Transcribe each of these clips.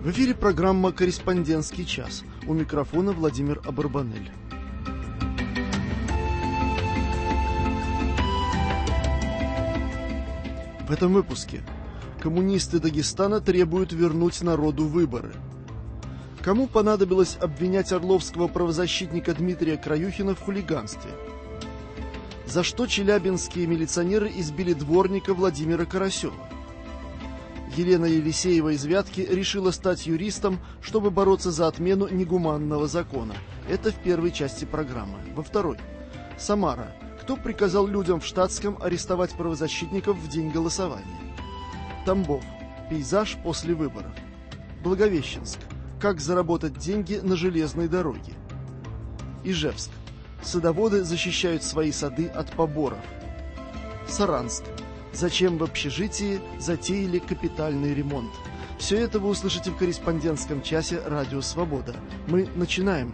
В эфире программа «Корреспондентский час». У микрофона Владимир Абарбанель. В этом выпуске коммунисты Дагестана требуют вернуть народу выборы. Кому понадобилось обвинять орловского правозащитника Дмитрия Краюхина в хулиганстве? За что челябинские милиционеры избили дворника Владимира Карасева? Елена Елисеева из Вятки решила стать юристом, чтобы бороться за отмену негуманного закона. Это в первой части программы. Во второй. Самара. Кто приказал людям в штатском арестовать правозащитников в день голосования? Тамбов. Пейзаж после выборов. Благовещенск. Как заработать деньги на железной дороге? Ижевск. Садоводы защищают свои сады от поборов. Саранск. Зачем в общежитии затеяли капитальный ремонт? Все это вы услышите в корреспондентском часе «Радио Свобода». Мы начинаем.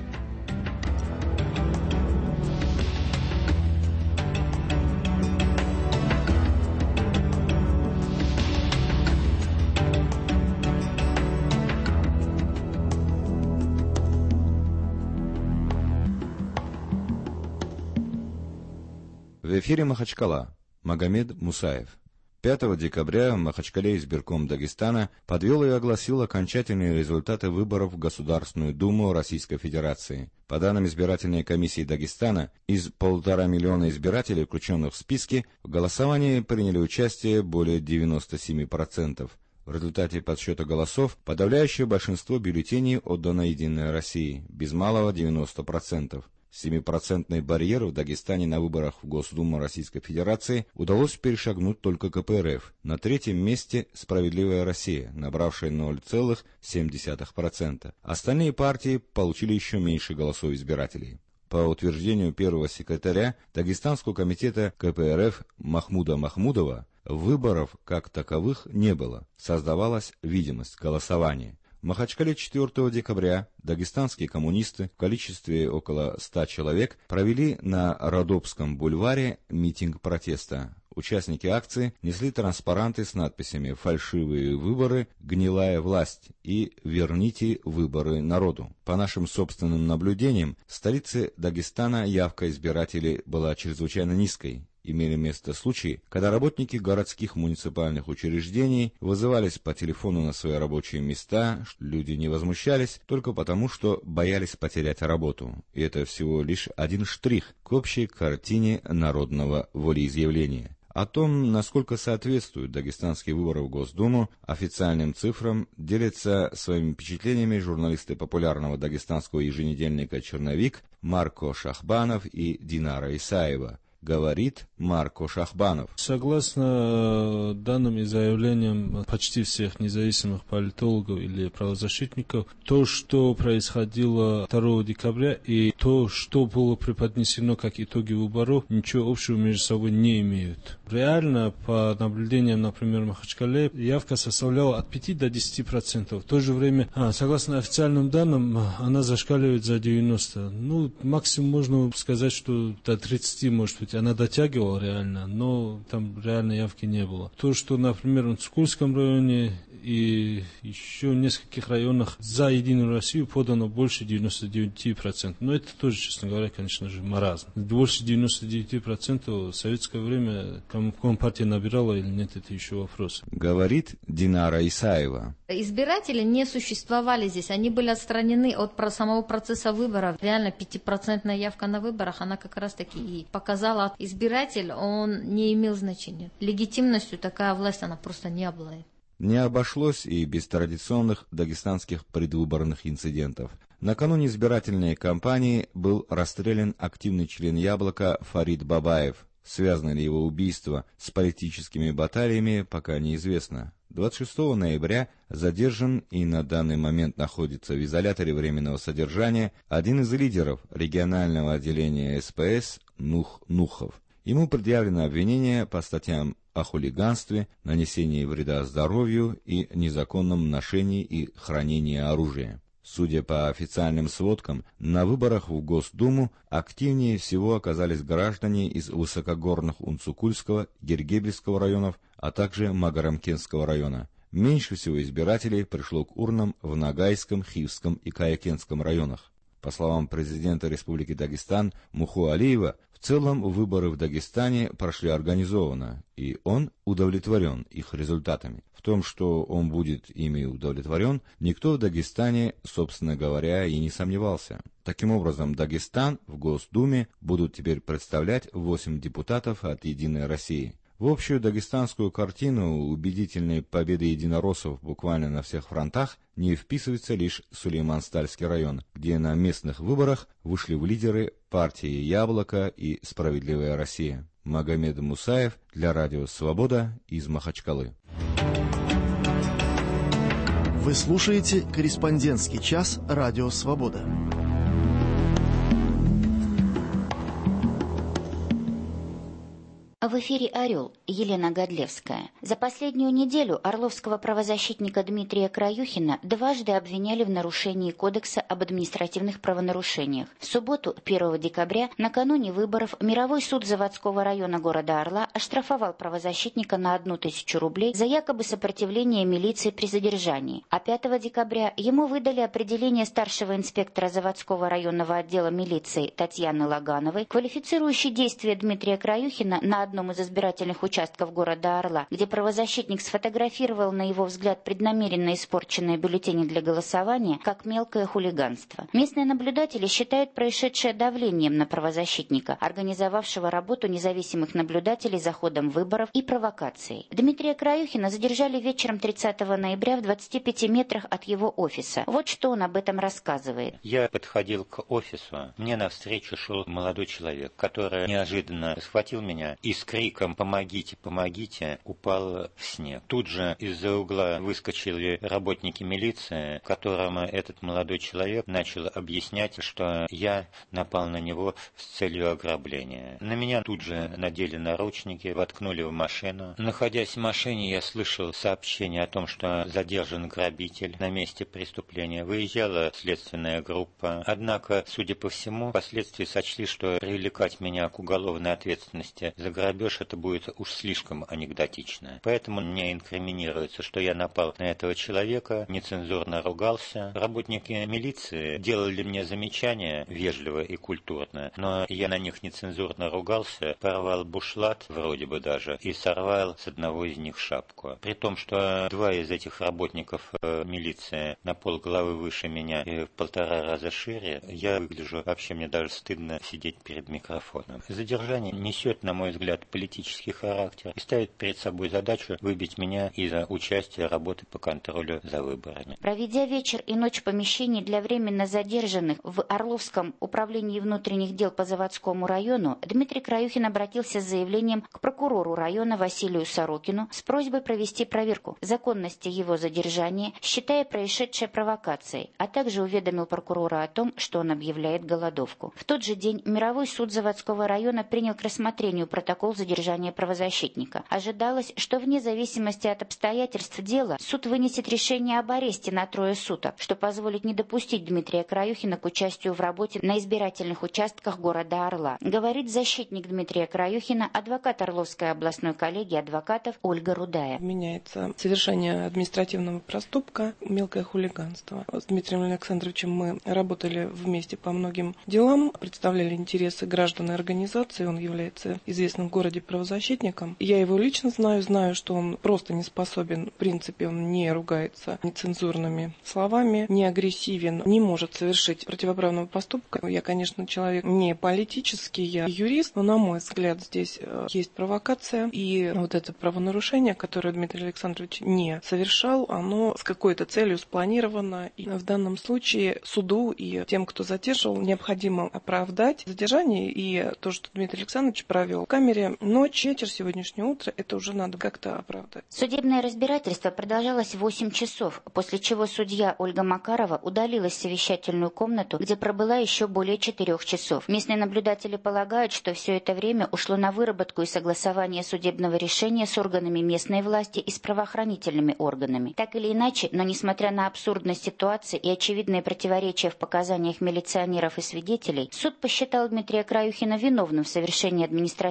В эфире Махачкала. Магомед Мусаев. 5 декабря в Махачкале избирком Дагестана подвел и огласил окончательные результаты выборов в Государственную Думу Российской Федерации. По данным избирательной комиссии Дагестана, из 1,5 миллиона избирателей, включенных в списки, в голосовании приняли участие более 97%. В результате подсчета голосов подавляющее большинство бюллетеней отдано «Единой России», без малого 90%. 7% барьер в Дагестане на выборах в Госдуму Российской Федерации удалось перешагнуть только КПРФ. На третьем месте «Справедливая Россия», набравшая 0,7%. Остальные партии получили еще меньше голосов избирателей. По утверждению первого секретаря Дагестанского комитета КПРФ Махмуда Махмудова, выборов как таковых не было, создавалась видимость голосования. В Махачкале 4 декабря дагестанские коммунисты в количестве около 100 человек провели на Родопском бульваре митинг протеста. Участники акции несли транспаранты с надписями «Фальшивые выборы», «Гнилая власть» и «Верните выборы народу». По нашим собственным наблюдениям, в столице Дагестана явка избирателей была чрезвычайно низкой. Имели место случаи, когда работники городских муниципальных учреждений вызывались по телефону на свои рабочие места, люди не возмущались только потому, что боялись потерять работу. И это всего лишь один штрих к общей картине народного волеизъявления. О том, насколько соответствуют дагестанские выборы в Госдуму официальным цифрам, делятся своими впечатлениями журналисты популярного дагестанского еженедельника «Черновик» Марко Шахбанов и Динара Исаева. Говорит Марко Шахбанов. Согласно данным и заявлениям почти всех независимых политологов или правозащитников, то, что происходило 2 декабря и то, что было преподнесено как итоги выборов, ничего общего между собой не имеют. Реально, по наблюдениям, например, в Махачкале, явка составляла от 5 до 10%. В то же время, согласно официальным данным, она зашкаливает за 90%. Максимум можно сказать, что до 30%, может быть, она дотягивала реально, но там реально явки не было. То, что, например, в Цукульском районе и еще в нескольких районах за Единую Россию подано больше 99%. Но это тоже, честно говоря, конечно же, маразм. Больше 99% в советское время Компартия набирала или нет, это еще вопрос. Говорит Динара Исаева. Избиратели не существовали здесь, они были отстранены от самого процесса выборов. Реально 5% явка на выборах, она как раз таки и показала, избиратель, он не имел значения. Легитимностью такая власть, она просто не обладает. Не обошлось и без традиционных дагестанских предвыборных инцидентов. Накануне избирательной кампании был расстрелян активный член «Яблока» Фарид Бабаев. Связано ли его убийство с политическими баталиями, пока неизвестно. 26 ноября задержан и на данный момент находится в изоляторе временного содержания один из лидеров регионального отделения СПС Нух Нухов. Ему предъявлено обвинение по статьям о хулиганстве, нанесении вреда здоровью и незаконном ношении и хранении оружия. Судя по официальным сводкам, на выборах в Госдуму активнее всего оказались граждане из высокогорных Унцукульского, Гергебельского районов, а также Магарамкентского района. меньше всего избирателей пришло к урнам в Ногайском, Хивском и Каякенском районах. По словам президента Республики Дагестан Муху Алиева, в целом выборы в Дагестане прошли организованно, и он удовлетворен их результатами. В том, что он будет ими удовлетворен, никто в Дагестане, собственно говоря, и не сомневался. Таким образом, Дагестан в Госдуме будут теперь представлять 8 депутатов от «Единой России». В общую дагестанскую картину убедительной победы единороссов буквально на всех фронтах не вписывается лишь Сулейман-Стальский район, где на местных выборах вышли в лидеры партии «Яблоко» и «Справедливая Россия». Магомед Мусаев для радио «Свобода» из Махачкалы. Вы слушаете «Корреспондентский час» радио «Свобода». В эфире «Орел», Елена Годлевская. За последнюю неделю орловского правозащитника Дмитрия Краюхина дважды обвиняли в нарушении Кодекса об административных правонарушениях. В субботу, 1 декабря, накануне выборов, Мировой суд заводского района города Орла оштрафовал правозащитника на 1000 рублей за якобы сопротивление милиции при задержании. А 5 декабря ему выдали определение старшего инспектора заводского районного отдела милиции Татьяны Лагановой, квалифицирующей действия Дмитрия Краюхина на одном из избирательных участков города Орла, где правозащитник сфотографировал, на его взгляд, преднамеренно испорченные бюллетени для голосования, как мелкое хулиганство. Местные наблюдатели считают происшедшее давлением на правозащитника, организовавшего работу независимых наблюдателей за ходом выборов, и провокацией. Дмитрия Краюхина задержали вечером 30 ноября в 25 метрах от его офиса. Вот что он об этом рассказывает. Я подходил к офису, мне навстречу шел молодой человек, который неожиданно схватил меня и с криком «Помогите, помогите!» упал в снег. Тут же из-за угла выскочили работники милиции, которым этот молодой человек начал объяснять, что я напал на него с целью ограбления. На меня тут же надели наручники, воткнули в машину. Находясь в машине, я слышал сообщение о том, что задержан грабитель на месте преступления. Выезжала следственная группа. Однако, судя по всему, впоследствии сочли, что привлекать меня к уголовной ответственности за грабеж это будет уж слишком анекдотично. Поэтому мне инкриминируется, что я напал на этого человека, нецензурно ругался. Работники милиции делали мне замечания вежливо и культурно, но я на них нецензурно ругался, порвал бушлат, вроде бы даже, и сорвал с одного из них шапку. При том, что 2 из этих работников милиции на полголовы выше меня и в 1,5 раза шире, я выгляжу, вообще мне даже стыдно сидеть перед микрофоном. Задержание несет, на мой взгляд, политический характер и ставит перед собой задачу выбить меня из-за участия работы по контролю за выборами. Проведя вечер и ночь в помещении для временно задержанных в Орловском управлении внутренних дел по Заводскому району, Дмитрий Краюхин обратился с заявлением к прокурору района Василию Сорокину с просьбой провести проверку законности его задержания, считая происшедшее провокацией, а также уведомил прокурора о том, что он объявляет голодовку. В тот же день Мировой суд Заводского района принял к рассмотрению протокол задержания правозащитника. Ожидалось, что вне зависимости от обстоятельств дела суд вынесет решение об аресте на 3 суток, что позволит не допустить Дмитрия Краюхина к участию в работе на избирательных участках города Орла, говорит защитник Дмитрия Краюхина, адвокат Орловской областной коллегии адвокатов Ольга Рудая. Меняется совершение административного проступка, мелкое хулиганство. С Дмитрием Александровичем мы работали вместе по многим делам, представляли интересы граждан и организаций. Он является известным в городе правозащитником. Я его лично знаю, что он просто не способен, в принципе, он не ругается нецензурными словами, не агрессивен, не может совершить противоправного поступка. Я, конечно, человек не политический, я юрист, но, на мой взгляд, здесь есть провокация. И вот это правонарушение, которое Дмитрий Александрович не совершал, оно с какой-то целью спланировано. И в данном случае суду и тем, кто задерживал, необходимо оправдать задержание. И то, что Дмитрий Александрович провел в камере ночь, вечер, сегодняшнее утро, это уже надо как-то оправдать. Судебное разбирательство продолжалось 8 часов, после чего судья Ольга Макарова удалилась в совещательную комнату, где пробыла еще более 4 часов. Местные наблюдатели полагают, что все это время ушло на выработку и согласование судебного решения с органами местной власти и с правоохранительными органами. Так или иначе, но несмотря на абсурдность ситуации и очевидные противоречия в показаниях милиционеров и свидетелей, суд посчитал Дмитрия Краюхина виновным в совершении административного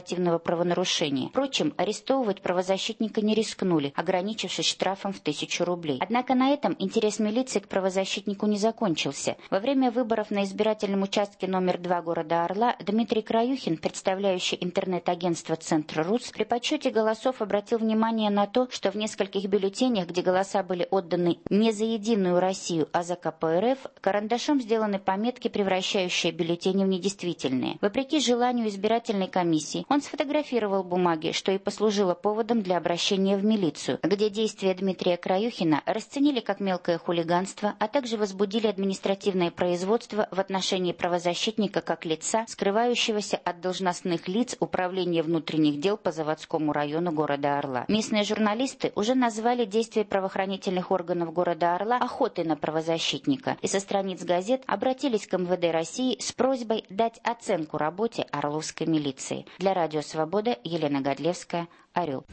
правонарушения. Впрочем, арестовывать правозащитника не рискнули, ограничившись штрафом в 1000 рублей. Однако на этом интерес милиции к правозащитнику не закончился. Во время выборов на избирательном участке номер 2 города Орла Дмитрий Краюхин, представляющий интернет-агентство «Центр-Рус», при подсчете голосов обратил внимание на то, что в нескольких бюллетенях, где голоса были отданы не за «Единую Россию», а за КПРФ, карандашом сделаны пометки, превращающие бюллетени в недействительные. Вопреки желанию избирательной комиссии, он сфотографировал бумаги, что и послужило поводом для обращения в милицию, где действия Дмитрия Краюхина расценили как мелкое хулиганство, а также возбудили административное производство в отношении правозащитника как лица, скрывающегося от должностных лиц Управления внутренних дел по Заводскому району города Орла. Местные журналисты уже назвали действия правоохранительных органов города Орла охотой на правозащитника и со страниц газет обратились к МВД России с просьбой дать оценку работе орловской милиции. Для Радио Свобода Елена Годлевская, Орел.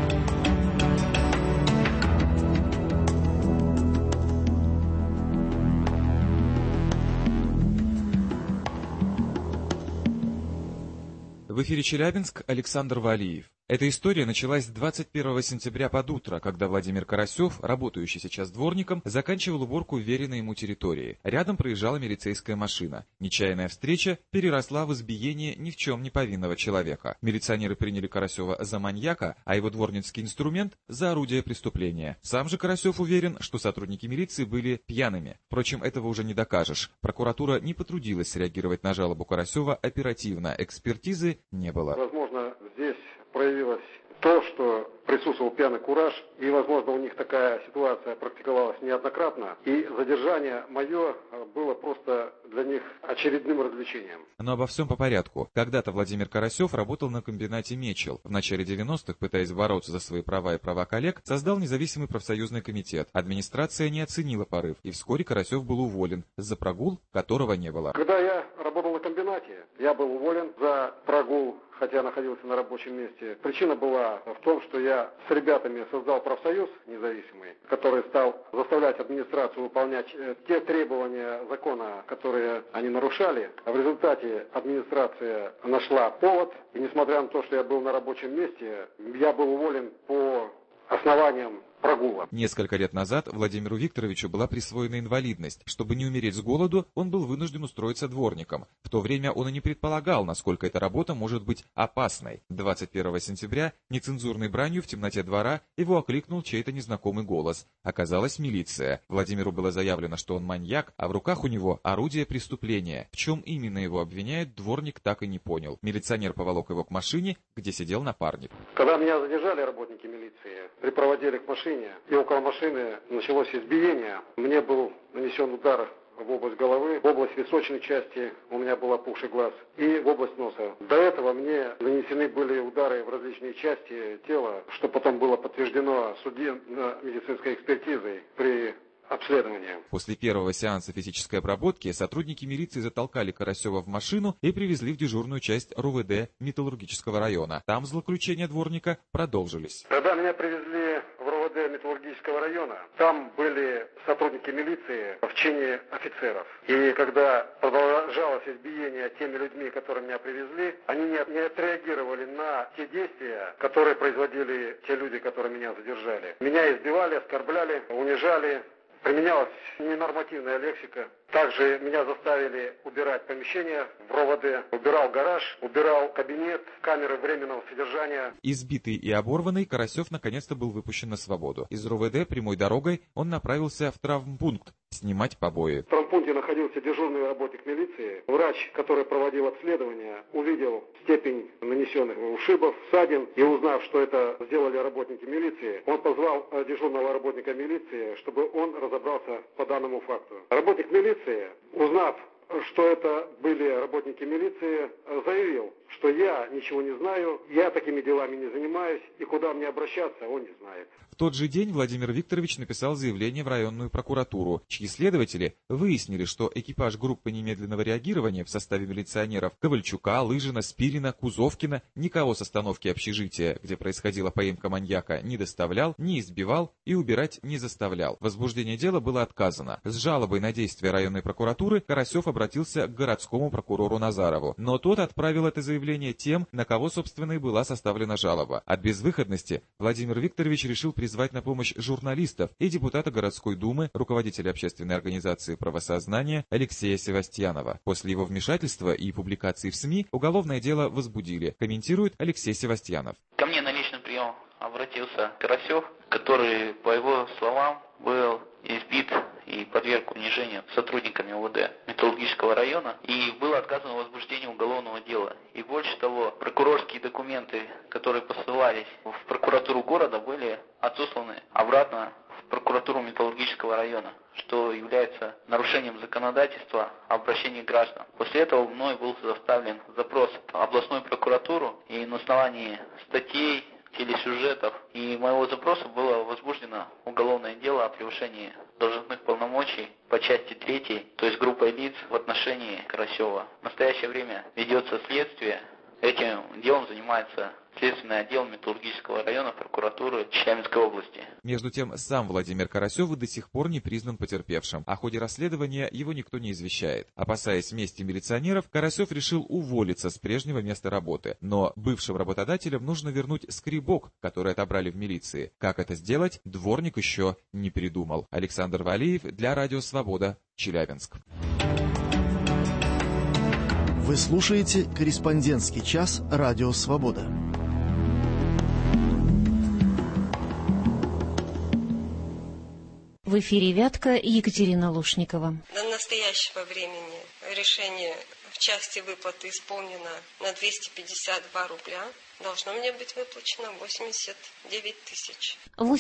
В эфире Челябинск, Александр Валиев. Эта история началась 21 сентября под утро, когда Владимир Карасев, работающий сейчас дворником, заканчивал уборку вверенной ему территории. Рядом проезжала милицейская машина. Нечаянная встреча переросла в избиение ни в чем не повинного человека. Милиционеры приняли Карасева за маньяка, а его дворницкий инструмент – за орудие преступления. Сам же Карасев уверен, что сотрудники милиции были пьяными. Впрочем, этого уже не докажешь. Прокуратура не потрудилась среагировать на жалобу Карасева оперативно. Экспертизы не было. Возможно, здесь проявилось то, что присутствовал пьяный кураж, и, возможно, у них такая ситуация практиковалась неоднократно, и задержание мое было просто для них очередным развлечением. Но обо всем по порядку. Когда-то Владимир Карасев работал на комбинате «Мечел». В начале 90-х, пытаясь бороться за свои права и права коллег, создал независимый профсоюзный комитет. Администрация не оценила порыв, и вскоре Карасев был уволен, за прогул которого не было. Когда я работал на комбинате, я был уволен за прогул, хотя находился на рабочем месте. Причина была в том, что я с ребятами создал профсоюз независимый, который стал заставлять администрацию выполнять те требования закона, которые они нарушали. А в результате администрация нашла повод, и несмотря на то, что я был на рабочем месте, я был уволен по основаниям прогула. Несколько лет назад Владимиру Викторовичу была присвоена инвалидность. Чтобы не умереть с голоду, он был вынужден устроиться дворником. В то время он и не предполагал, насколько эта работа может быть опасной. 21 сентября нецензурной бранью в темноте двора его окликнул чей-то незнакомый голос. Оказалась милиция. Владимиру было заявлено, что он маньяк, а в руках у него орудие преступления. В чем именно его обвиняют, дворник так и не понял. Милиционер поволок его к машине, где сидел напарник. Когда меня задержали работники милиции, припроводили к машине, и около машины началось избиение. Мне был нанесен удар в область головы, в область височной части у меня был опухший глаз и в область носа. До этого мне нанесены были удары в различные части тела, что потом было подтверждено судебно-медицинской экспертизой при обследования. После первого сеанса физической обработки сотрудники милиции затолкали Карасева в машину и привезли в дежурную часть РУВД Металлургического района. Там злоключения дворника продолжились. Когда меня привезли в РУВД Металлургического района, там были сотрудники милиции в чине офицеров. И когда продолжалось избиение теми людьми, которые меня привезли, они не отреагировали на те действия, которые производили те люди, которые меня задержали. Меня избивали, оскорбляли, унижали. Применялась ненормативная лексика. Также меня заставили убирать помещение в РОВД, убирал гараж, убирал кабинет, камеры временного содержания. Избитый и оборванный, Карасев наконец-то был выпущен на свободу. Из РОВД прямой дорогой он направился в травмпункт снимать побои. В травмпункте находился дежурный работник милиции. Врач, который проводил обследование, увидел степень нанесенных ушибов, ссадин, и узнав, что это сделали работники милиции, он позвал дежурного работника милиции, чтобы он разобрался по данному факту. Работник милиции, узнав, что это были работники милиции, заявил, что я ничего не знаю, я такими делами не занимаюсь, и куда мне обращаться, он не знает. В тот же день Владимир Викторович написал заявление в районную прокуратуру, чьи следователи выяснили, что экипаж группы немедленного реагирования в составе милиционеров Ковальчука, Лыжина, Спирина, Кузовкина никого с остановки общежития, где происходила поимка маньяка, не доставлял, не избивал и убирать не заставлял. Возбуждение дела было отказано. С жалобой на действия районной прокуратуры Карасев обратился к городскому прокурору Назарову, но тот отправил это заявление заявление тем, на кого, собственно, и была составлена жалоба. От безвыходности Владимир Викторович решил призвать на помощь журналистов и депутата городской думы, руководителя общественной организации «Правосознание» Алексея Севастьянова. После его вмешательства и публикации в СМИ уголовное дело возбудили, комментирует Алексей Севастьянов. Ко мне на личный прием обратился Карасев, который, по его словам, был избит и подверг унижению сотрудниками УВД Металлургического района, и было отказано в возбуждении уголовного дела. И больше того, прокурорские документы, которые посылались в прокуратуру города, были отосланы обратно в прокуратуру Металлургического района, что является нарушением законодательства о обращении граждан. После этого мной был составлен запрос в областную прокуратуру, и на основании статей, телесюжетов и моего запроса было возбуждено уголовное дело о превышении должностных полномочий по части 3, то есть группой лиц в отношении Карасева. В настоящее время ведется следствие. Этим делом занимается Следственный отдел Металлургического района прокуратуры Челябинской области. Между тем, сам Владимир Карасев до сих пор не признан потерпевшим. О ходе расследования его никто не извещает. Опасаясь мести милиционеров, Карасев решил уволиться с прежнего места работы. Но бывшим работодателям нужно вернуть скребок, который отобрали в милиции. Как это сделать, дворник еще не придумал. Александр Валиев для Радио Свобода, Челябинск. Вы слушаете «Корреспондентский час» Радио Свобода. В эфире «Вятка» Екатерина Лушникова. До настоящего времени решение в части выплаты исполнено на 252 рубля. Должно мне быть выплачено 89 тысяч.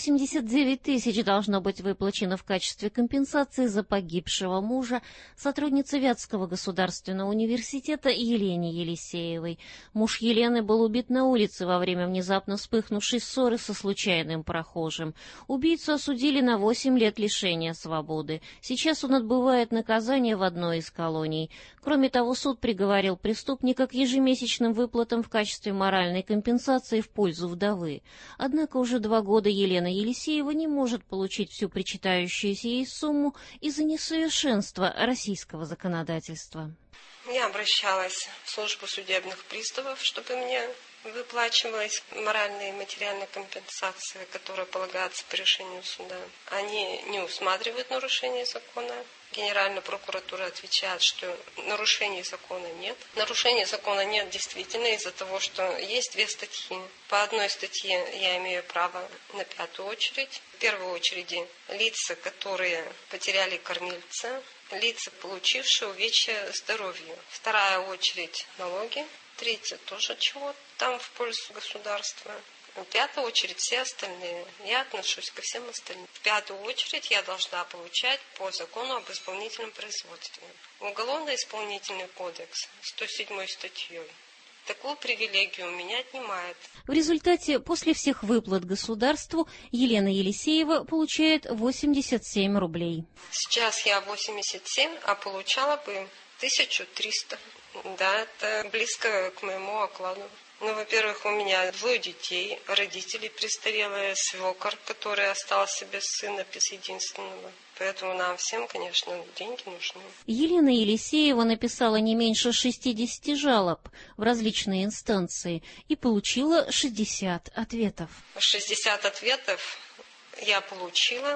89 тысяч должно быть выплачено в качестве компенсации за погибшего мужа сотрудницы Вятского государственного университета Елене Елисеевой. Муж Елены был убит на улице во время внезапно вспыхнувшей ссоры со случайным прохожим. Убийцу осудили на 8 лет лишения свободы. Сейчас он отбывает наказание в одной из колоний. Кроме того, суд приговорил преступника к ежемесячным выплатам в качестве моральной компенсации в пользу вдовы. Однако уже 2 года Елена Елисеева не может получить всю причитающуюся ей сумму из-за несовершенства российского законодательства. Я обращалась в службу судебных приставов, чтобы мне выплачивалась моральная и материальная компенсация, которая полагается по решению суда. Они не усматривают нарушение закона. Генеральная прокуратура отвечает, что нарушений закона нет. Нарушения закона нет действительно из-за того, что есть 2 статьи. По одной статье я имею право на 5-ю очередь. В первой очереди лица, которые потеряли кормильца, лица, получившие увечья здоровью. Вторая очередь налоги. Третья тоже чего-то там в пользу государства. В 5-ю очередь все остальные. Я отношусь ко всем остальным. В 5-ю очередь я должна получать по закону об исполнительном производстве. Уголовно-исполнительный кодекс 107 статьей такую привилегию у меня отнимает. В результате, после всех выплат государству, Елена Елисеева получает 87 рублей. Сейчас я 87, а получала бы 1300. Да, это близко к моему окладу. Ну, во-первых, у меня 2 детей, родители престарелые, свекор, который остался без сына, без единственного. Поэтому нам всем, конечно, деньги нужны. Елена Елисеева написала не меньше 60 жалоб в различные инстанции и получила 60 ответов. 60 ответов я получила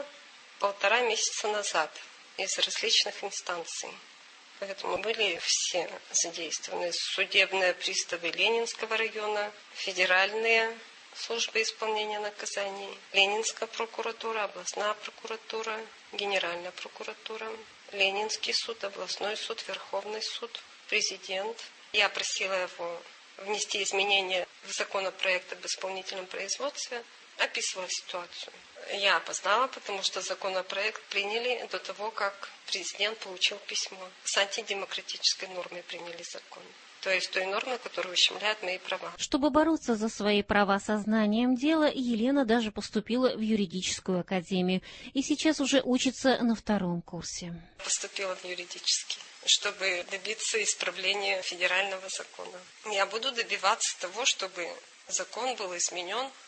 1,5 месяца назад из различных инстанций. Поэтому были все задействованы судебные приставы Ленинского района, федеральные службы исполнения наказаний, Ленинская прокуратура, областная прокуратура, Генеральная прокуратура, Ленинский суд, областной суд, Верховный суд, президент. Я просила его внести изменения в законопроект об исполнительном производстве, описывала ситуацию. Я опоздала, потому что законопроект приняли до того, как президент получил письмо. С антидемократической нормой приняли закон. То есть той нормой, которая ущемляет мои права. Чтобы бороться за свои права сознанием дела, Елена даже поступила в юридическую академию и сейчас уже учится на 2-м курсе. Поступила в юридический, чтобы добиться исправления федерального закона. Я буду добиваться того, чтобы закон был изменен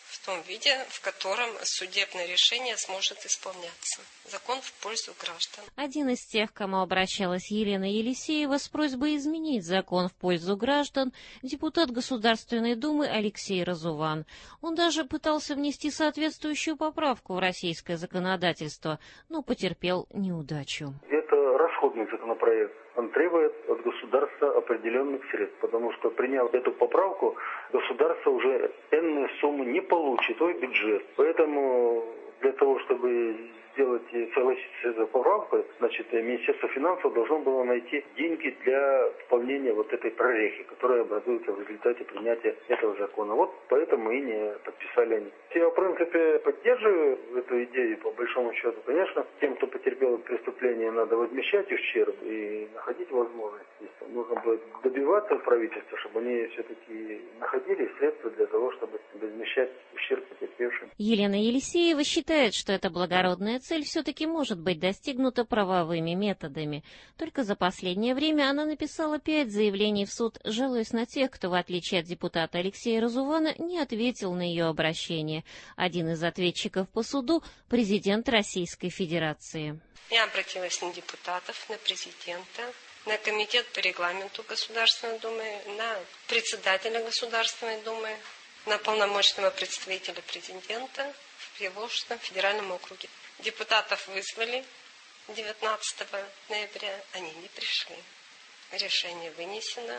в том виде, в котором судебное решение сможет исполняться. Закон в пользу граждан. Один из тех, к кому обращалась Елена Елисеева с просьбой изменить закон в пользу граждан, депутат Государственной Думы Алексей Разуван. Он даже пытался внести соответствующую поправку в российское законодательство, но потерпел неудачу. Это расходный законопроект. Он требует от государства определенных средств, потому что, приняв эту поправку, государство уже энные суммы не получит, свой бюджет. Поэтому для того, чтобы согласиться с этой поправкой, значит, Министерство финансов должно было найти деньги для выполнения вот этой прорехи, которая образуется в результате принятия этого закона. Вот поэтому и не подписали они. Я, в принципе, поддерживаю эту идею, по большому счету. Конечно, тем, кто потерпел преступление, надо возмещать ущерб и находить возможности. Нужно будет добиваться от правительства, чтобы они все-таки находили средства для того, чтобы возмещать ущерб потерпевшим. Елена Елисеева считает, что эта благородная цель все-таки может быть достигнута правовыми методами. Только за последнее время она написала 5 заявлений в суд, жалуясь на тех, кто, в отличие от депутата Алексея Разувана, не ответил на ее обращение. Один из ответчиков по суду – президент Российской Федерации. Я обратилась на депутатов, на президента, на комитет по регламенту Государственной Думы, на председателя Государственной Думы, на полномочного представителя президента в Приволжском федеральном округе. Депутатов вызвали 19 ноября, они не пришли. Решение вынесено.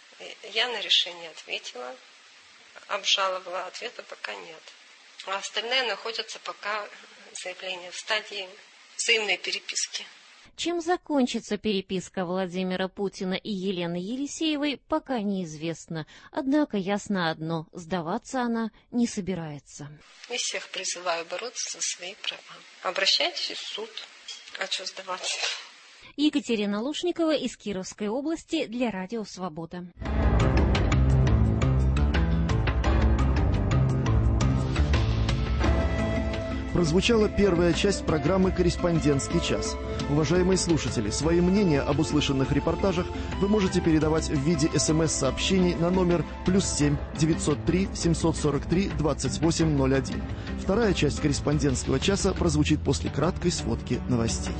Я на решение ответила, обжаловала, ответа пока нет. А остальные находятся пока заявления в стадии взаимной переписки. Чем закончится переписка Владимира Путина и Елены Елисеевой, пока неизвестно. Однако ясно одно – сдаваться она не собирается. И всех призываю бороться за свои права. Обращайтесь в суд. А что сдаваться? Екатерина Лушникова из Кировской области для Радио Свобода. Прозвучала первая часть программы «Корреспондентский час». Уважаемые слушатели, свои мнения об услышанных репортажах вы можете передавать в виде СМС-сообщений на номер +7 903 743 2801. Вторая часть «Корреспондентского часа» прозвучит после краткой сводки новостей.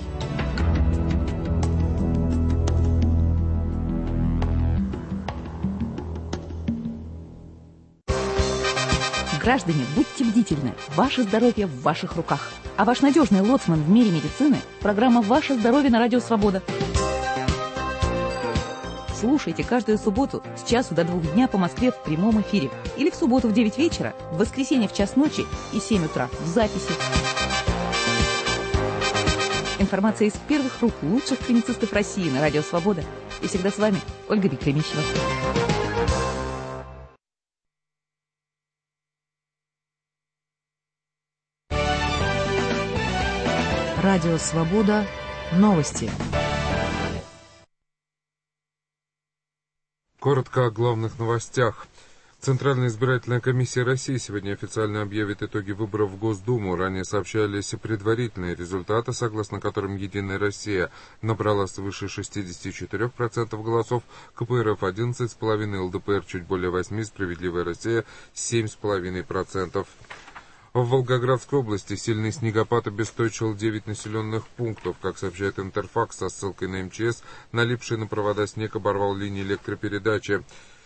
Граждане, будьте бдительны. Ваше здоровье в ваших руках. А ваш надежный лоцман в мире медицины – программа «Ваше здоровье» на Радио Свобода. Слушайте каждую субботу с часу до 2 дня по Москве в прямом эфире. Или в субботу в 9 вечера, в воскресенье в час ночи и 7 утра в записи. Информация из первых рук лучших клиницистов России на Радио Свобода. И всегда с вами Ольга Бекремищева. Радио Свобода. Новости. Коротко о главных новостях. Центральная избирательная комиссия России сегодня официально объявит итоги выборов в Госдуму. Ранее сообщались предварительные результаты, согласно которым «Единая Россия» набрала свыше 64% голосов, КПРФ 11,5%, ЛДПР чуть более 8%, «Справедливая Россия» 7,5%. В Волгоградской области сильный снегопад обесточил 9 населенных пунктов. Как сообщает Интерфакс со ссылкой на МЧС, налипший на провода снег оборвал линии электропередачи.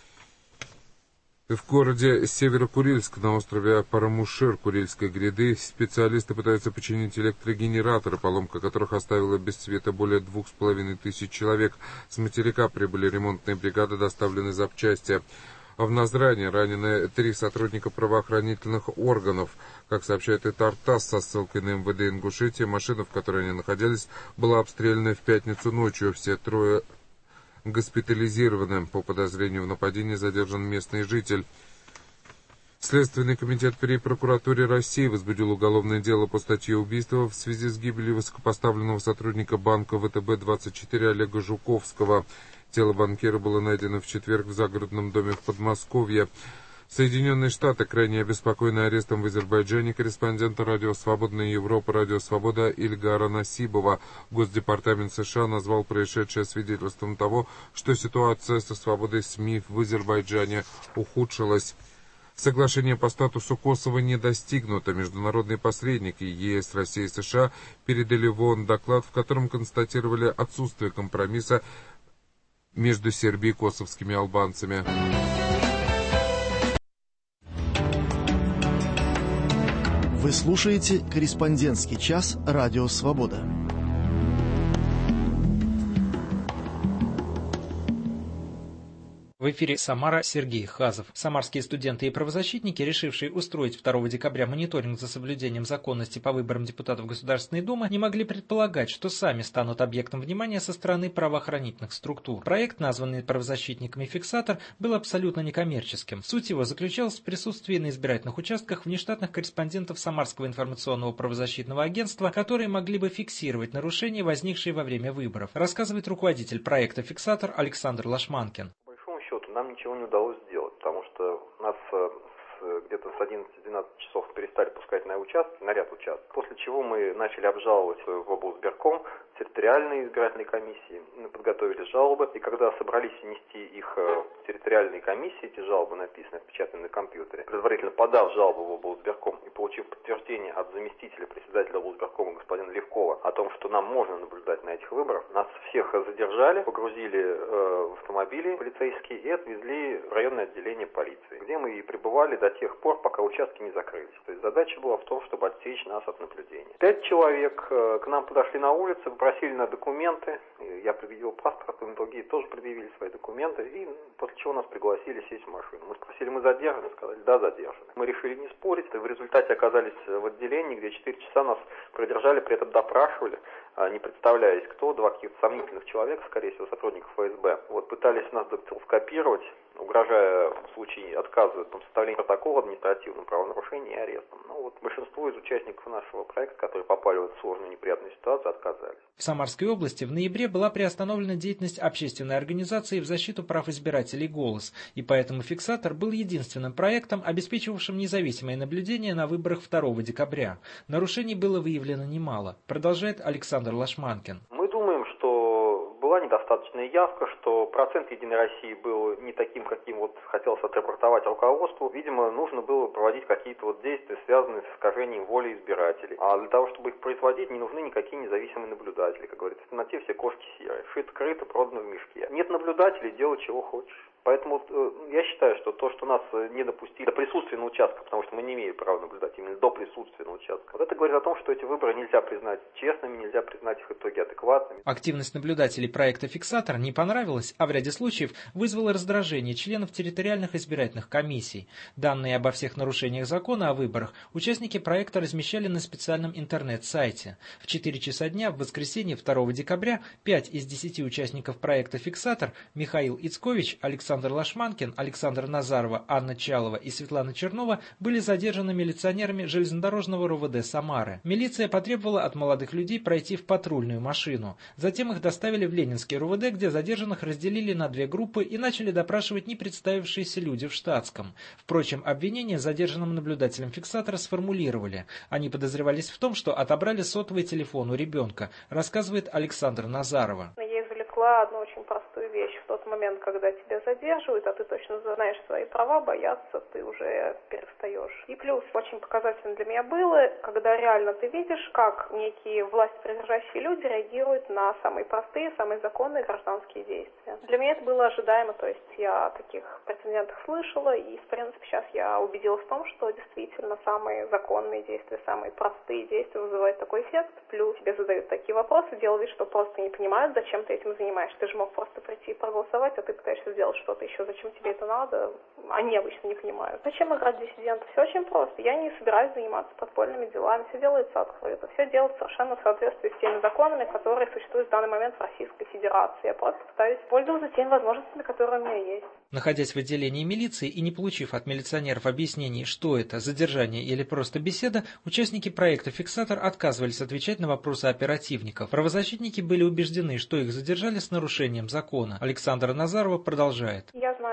В городе Северокурильск на острове Парамушир Курильской гряды специалисты пытаются починить электрогенераторы, поломка которых оставила без света более 2500 человек. С материка прибыли ремонтные бригады, доставлены запчасти. В Назране ранены 3 сотрудника правоохранительных органов. Как сообщает ТАСС со ссылкой на МВД Ингушетии, машина, в которой они находились, была обстреляна в пятницу ночью. Все 3 госпитализированы. По подозрению в нападении задержан местный житель. Следственный комитет при прокуратуре России возбудил уголовное дело по статье убийства в связи с гибелью высокопоставленного сотрудника банка ВТБ-24 Олега Жуковского. Тело банкира было найдено в четверг в загородном доме в Подмосковье. Соединенные Штаты крайне обеспокоены арестом в Азербайджане корреспондента Радио Свобода на Европа Радио Свобода Ильгара Насибова. Госдепартамент США назвал происшедшее свидетельством того, что ситуация со свободой СМИ в Азербайджане ухудшилась. Соглашение по статусу Косово не достигнуто. Международные посредники ЕС, Россия и США передали в ООН доклад, в котором констатировали отсутствие компромисса между Сербией и косовскими албанцами. Вы слушаете «Корреспондентский час» Радио Свобода. В эфире Самара, Сергей Хазов. Самарские студенты и правозащитники, решившие устроить 2 декабря мониторинг за соблюдением законности по выборам депутатов Государственной Думы, не могли предполагать, что сами станут объектом внимания со стороны правоохранительных структур. Проект, названный правозащитниками «Фиксатор», был абсолютно некоммерческим. Суть его заключалась в присутствии на избирательных участках внештатных корреспондентов Самарского информационного правозащитного агентства, которые могли бы фиксировать нарушения, возникшие во время выборов, рассказывает руководитель проекта «Фиксатор» Александр Лашманкин. Нам ничего не удалось сделать, потому что нас где-то с 11-12 часов перестали пускать на ряд участков, после чего мы начали обжаловать в облсбирком, территориальные избирательные комиссии, мы подготовили жалобы, и когда собрались внести их в территориальные комиссии, эти жалобы написаны, отпечатаны на компьютере, предварительно подав жалобу в облсбирком и получив подтверждение от заместителя председателя облсбиркома господина Левкова о том, что нам можно наблюдать на этих выборах, нас всех задержали, погрузили в автомобили полицейские и отвезли в районное отделение полиции, где мы и пребывали до тех пор, пока участки не закрылись. То есть задача была в том, чтобы отсечь нас от наблюдения. 5 человек к нам подошли на улице, попросили на документы, я предъявил паспорт, и другие тоже предъявили свои документы, и после чего нас пригласили сесть в машину. Мы спросили, мы задержаны? Сказали, да, задержаны. Мы решили не спорить, и в результате оказались в отделении, где 4 часа нас продержали, при этом допрашивали, не представляясь кто, 2 каких-то сомнительных человека, скорее всего, сотрудников ФСБ. Пытались нас дактилоскопировать, угрожая в случае отказа в составлении протокола административного правонарушения и арестом. Большинство из участников нашего проекта, которые попали в эту сложную неприятную ситуацию, отказались. В Самарской области в ноябре была приостановлена деятельность общественной организации в защиту прав избирателей «Голос», и поэтому «Фиксатор» был единственным проектом, обеспечивавшим независимое наблюдение на выборах 2 декабря. Нарушений было выявлено немало, продолжает Александр Лашманкин. Мы думаем, что была недостаточная явка, что процент «Единой России» был не таким, каким хотелось отрапортовать руководству. Видимо, нужно было проводить какие-то действия, связанные с искажением воли избирателей. А для того, чтобы их производить, не нужны никакие независимые наблюдатели. Как говорится, в темноте все кошки серые. Шито-крыто, продано в мешке. Нет наблюдателей, делай чего хочешь. Поэтому я считаю, что то, что нас не допустили до присутствия на участках, потому что мы не имеем права наблюдать именно до присутствия на участках, это говорит о том, что эти выборы нельзя признать честными, нельзя признать их итоги адекватными. Активность наблюдателей проекта «Фиксатор» не понравилась, а в ряде случаев вызвала раздражение членов территориальных избирательных комиссий. Данные обо всех нарушениях закона о выборах участники проекта размещали на специальном интернет-сайте. В 4 часа дня в воскресенье 2 декабря 5 из 10 участников проекта «Фиксатор» Михаил Ицкович, Александр Лашманкин, Александра Назарова, Анна Чалова и Светлана Чернова были задержаны милиционерами железнодорожного РОВД Самары. Милиция потребовала от молодых людей пройти в патрульную машину. Затем их доставили в Ленинский РОВД, где задержанных разделили на 2 группы и начали допрашивать не представившиеся люди в штатском. Впрочем, обвинения задержанным наблюдателям «Фиксатора» сформулировали. Они подозревались в том, что отобрали сотовый телефон у ребенка, рассказывает Александра Назарова. Одну очень простую вещь. В тот момент, когда тебя задерживают, а ты точно знаешь свои права, бояться ты уже перестаешь. И плюс, очень показательно для меня было, когда реально ты видишь, как некие властепридержащие люди реагируют на самые простые, самые законные гражданские действия. Для меня это было ожидаемо, то есть я о таких прецедентах слышала, и, в принципе, сейчас я убедилась в том, что действительно самые законные действия, самые простые действия вызывают такой эффект. Плюс тебе задают такие вопросы, делают вид, что просто не понимают, зачем ты этим занимаешься. Ты же мог просто прийти и проголосовать, а ты пытаешься сделать что-то еще. Зачем тебе это надо? Они обычно не понимают. Зачем играть диссидентов? Все очень просто. Я не собираюсь заниматься подпольными делами. Все делается открыто. Все делается совершенно в соответствии с теми законами, которые существуют в данный момент в Российской Федерации. Я просто пытаюсь пользоваться теми возможностями, которые у меня есть. Находясь в отделении милиции и не получив от милиционеров объяснений, что это, задержание или просто беседа, участники проекта «Фиксатор» отказывались отвечать на вопросы оперативников. Правозащитники были убеждены, что их задержали с нарушением закона. Александра Назарова продолжает. Я знаю определенные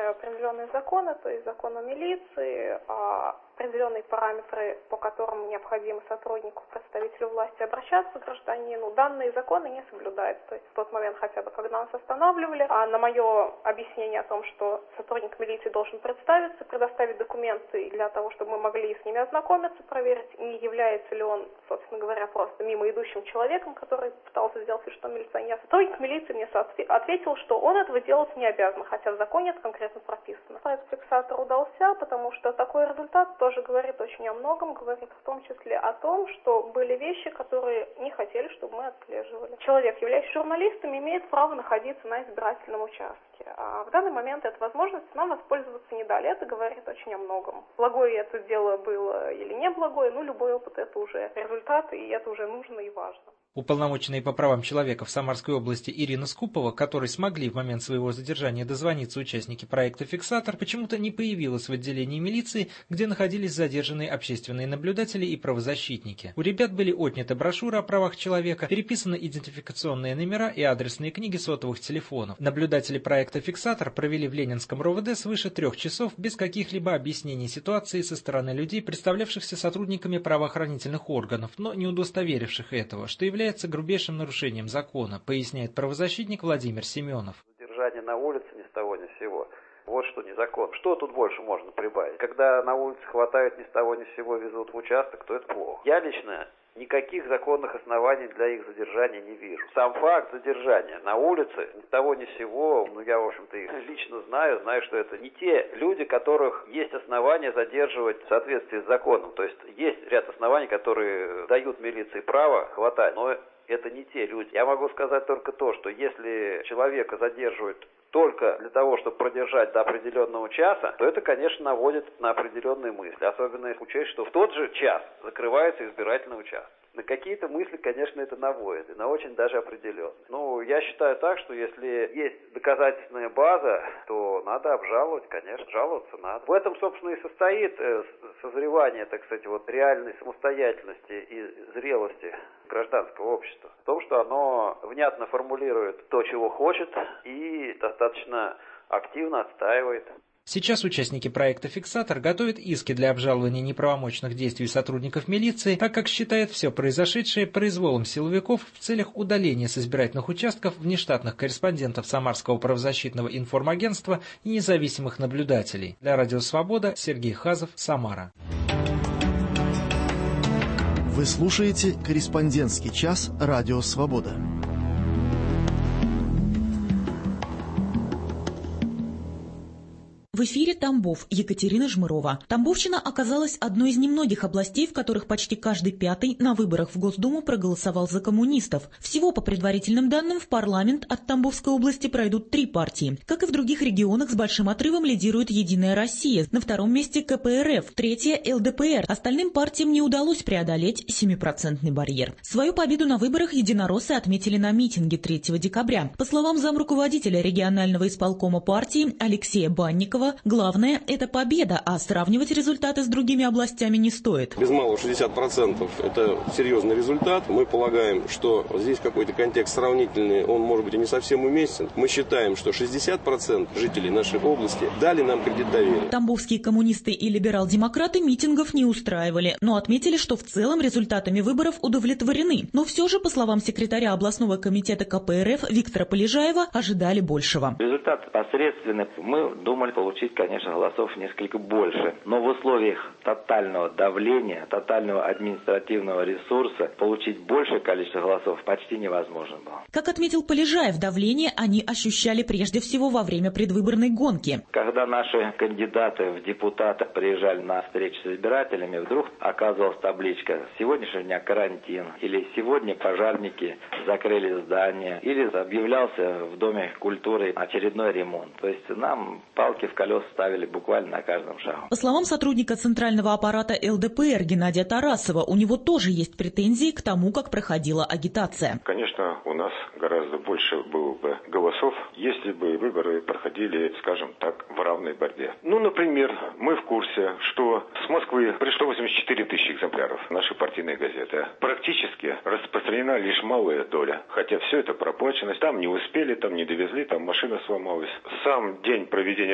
определенные законы, то есть закон о милиции, определенные параметры, по которым необходимо сотруднику, представителю власти обращаться к гражданину, данные законы не соблюдаются. То есть в тот момент хотя бы, когда нас останавливали, на мое объяснение о том, что сотрудник милиции должен представиться, предоставить документы для того, чтобы мы могли с ними ознакомиться, проверить, не является ли он, собственно говоря, просто мимо идущим человеком, который пытался сделать вид, что милиционер. Сотрудник милиции мне ответил, что он этого делать не обязан, хотя в законе это конкретно прописано. Проект фиксатор удался, потому что такой результат тоже говорит очень о многом, говорит в том числе о том, что были вещи, которые не хотели, чтобы мы отслеживали. Человек, являющийся журналистом, имеет право находиться на избирательном участке. А в данный момент эта возможность нам воспользоваться не дали. Это говорит очень о многом. Благое это дело было или не благое, любой опыт это уже результат, и это уже нужно и важно. Уполномоченные по правам человека в Самарской области Ирина Скупова, которой смогли в момент своего задержания дозвониться участники проекта «Фиксатор», почему-то не появилась в отделении милиции, где находились задержанные общественные наблюдатели и правозащитники. У ребят были отняты брошюры о правах человека, переписаны идентификационные номера и адресные книги сотовых телефонов. Наблюдатели проекта «Фиксатор» провели в Ленинском РОВД свыше 3 часов без каких-либо объяснений ситуации со стороны людей, представлявшихся сотрудниками правоохранительных органов, но не удостоверивших этого, что является грубейшим нарушением закона, поясняет правозащитник Владимир Семенов. Задержание на улице ни с того ни с сего. Вот что незаконно. Что тут больше можно прибавить? Когда на улице хватают ни с того ни с сего, везут в участок, то это плохо. Я лично никаких законных оснований для их задержания не вижу. Сам факт задержания на улице ни с того ни с сего, я, в общем-то, их лично знаю, что это не те люди, которых есть основания задерживать в соответствии с законом. То есть есть ряд оснований, которые дают милиции право хватать, но это не те люди. Я могу сказать только то, что если человека задерживают только для того, чтобы продержать до определенного часа, то это, конечно, наводит на определенные мысли. Особенно если учесть, что в тот же час закрывается избирательный участок. На какие-то мысли, конечно, это наводит, и на очень даже определенные. Я считаю так, что если есть доказательная база, то надо обжаловать, конечно, жаловаться надо. В этом, собственно, и состоит созревание, так сказать, реальной самостоятельности и зрелости гражданского общества. В том, что оно внятно формулирует то, чего хочет, и достаточно активно отстаивает. Сейчас участники проекта «Фиксатор» готовят иски для обжалования неправомочных действий сотрудников милиции, так как считают все произошедшее произволом силовиков в целях удаления с избирательных участков внештатных корреспондентов Самарского правозащитного информагентства и независимых наблюдателей. Для Радио Свобода Сергей Хазов, Самара. Вы слушаете «Корреспондентский час» Радио Свобода. В эфире «Тамбов», Екатерина Жмырова. Тамбовщина оказалась одной из немногих областей, в которых почти каждый пятый на выборах в Госдуму проголосовал за коммунистов. Всего, по предварительным данным, в парламент от Тамбовской области пройдут 3 партии. Как и в других регионах, с большим отрывом лидирует «Единая Россия». На втором месте КПРФ, третье – ЛДПР. Остальным партиям не удалось преодолеть 7% барьер. Свою победу на выборах единороссы отметили на митинге 3 декабря. По словам замруководителя регионального исполкома партии Алексея Банникова, главное – это победа, а сравнивать результаты с другими областями не стоит. Без малого 60% – это серьезный результат. Мы полагаем, что здесь какой-то контекст сравнительный, он может быть и не совсем уместен. Мы считаем, что 60% жителей нашей области дали нам кредит доверия. Тамбовские коммунисты и либерал-демократы митингов не устраивали, но отметили, что в целом результатами выборов удовлетворены. Но все же, по словам секретаря областного комитета КПРФ Виктора Полежаева, ожидали большего. Результат посредственный. Мы думали получить, конечно, голосов несколько больше. Но в условиях тотального давления, тотального административного ресурса получить большее количество голосов почти невозможно было. Как отметил Полежаев, давление они ощущали прежде всего во время предвыборной гонки. Когда наши кандидаты в депутаты приезжали на встречи с избирателями, вдруг оказывалась табличка «С сегодняшнего дня карантин» или «Сегодня пожарники закрыли здание» или объявлялся в Доме культуры очередной ремонт. То есть нам палки в колеса ставили буквально на каждом шагу. По словам сотрудника центрального аппарата ЛДПР Геннадия Тарасова, у него тоже есть претензии к тому, как проходила агитация. Конечно, у нас гораздо больше было бы голосов, если бы выборы проходили, скажем так, в равной борьбе. Например, мы в курсе, что с Москвы пришло 84 тысячи экземпляров нашей партийной газеты. Практически распространена лишь малая доля. Хотя все это проплачено. Там не успели, там не довезли, там машина сломалась. Сам день проведения выборов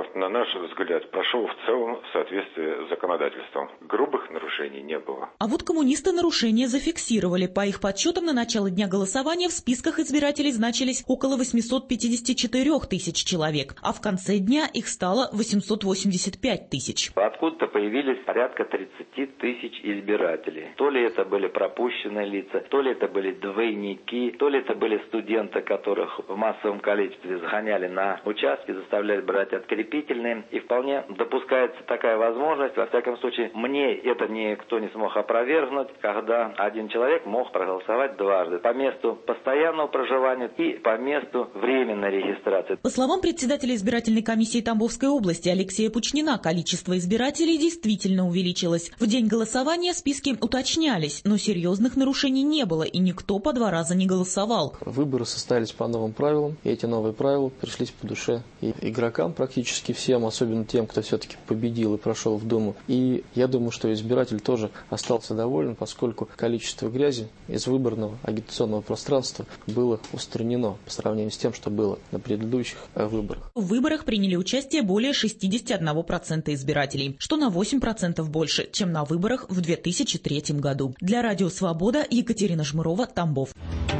на наш взгляд, прошел в целом в соответствии с законодательством. Грубых нарушений не было. А вот коммунисты нарушения зафиксировали. По их подсчетам, на начало дня голосования в списках избирателей значились около 854 тысяч человек, а в конце дня их стало 885 тысяч. Откуда-то появились порядка 30 тысяч избирателей. То ли это были пропущенные лица, то ли это были двойники, то ли это были студенты, которых в массовом количестве загоняли на участки, заставляли брать открепительные. И вполне допускается такая возможность, во всяком случае, мне это никто не смог опровергнуть, когда один человек мог проголосовать дважды по месту постоянного проживания и по месту временной регистрации. По словам председателя избирательной комиссии Тамбовской области Алексея Пучнина, количество избирателей действительно увеличилось. В день голосования списки уточнялись, но серьезных нарушений не было, и никто по 2 раза не голосовал. Выборы состоялись по новым правилам, и эти новые правила пришлись по душе и игрокам практически всем, особенно тем, кто все-таки победил и прошел в Думу. И я думаю, что избиратель тоже остался доволен, поскольку количество грязи из выборного агитационного пространства было устранено по сравнению с тем, что было на предыдущих выборах. В выборах приняли участие более 61% избирателей, что на 8% больше, чем на выборах в 2003 году. Для Радио Свобода Екатерина Жмырова, Тамбов.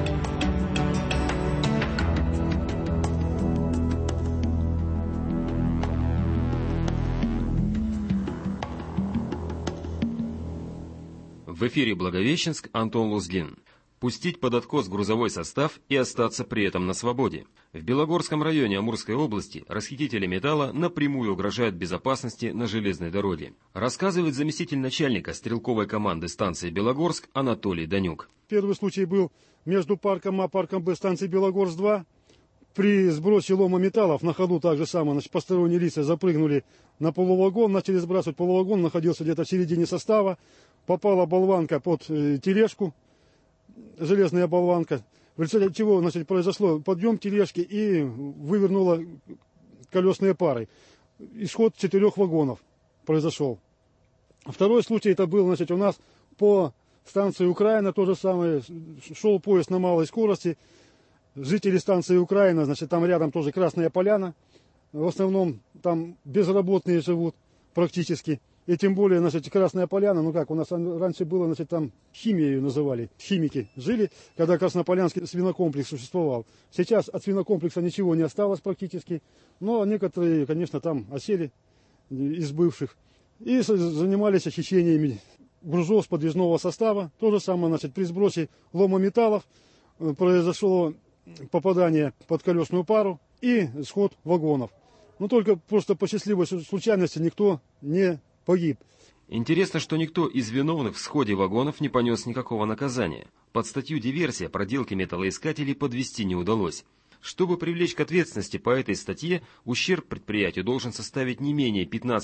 В эфире Благовещенск, Антон Лузгин. Пустить под откос грузовой состав и остаться при этом на свободе. В Белогорском районе Амурской области расхитители металла напрямую угрожают безопасности на железной дороге. Рассказывает заместитель начальника стрелковой команды станции Белогорск Анатолий Данюк. Первый случай был между парком А и парком Б станции Белогорск-2. При сбросе лома металлов на ходу так же самое, посторонние лица запрыгнули на полувагон, начали сбрасывать полувагон, находился где-то в середине состава. Попала болванка под тележку, железная болванка, в результате чего произошло подъем тележки и вывернуло колесные пары. Исход 4 вагонов произошел. Второй случай это был у нас по станции Украина, то же самое, шел поезд на малой скорости. Жители станции Украина, там рядом тоже Красная Поляна, в основном там безработные живут практически. И тем более, Красная Поляна, у нас раньше было, там химия ее называли, химики жили, когда Краснополянский свинокомплекс существовал. Сейчас от свинокомплекса ничего не осталось практически, но некоторые, конечно, там осели из бывших и занимались очищениями грузов подвижного состава. То же самое, при сбросе лома металлов произошло попадание под колесную пару и сход вагонов. Но только просто по счастливой случайности никто не погиб. Интересно, что никто из виновных в сходе вагонов не понес никакого наказания. Под статью «Диверсия» проделки металлоискателей подвести не удалось. Чтобы привлечь к ответственности по этой статье, ущерб предприятию должен составить не менее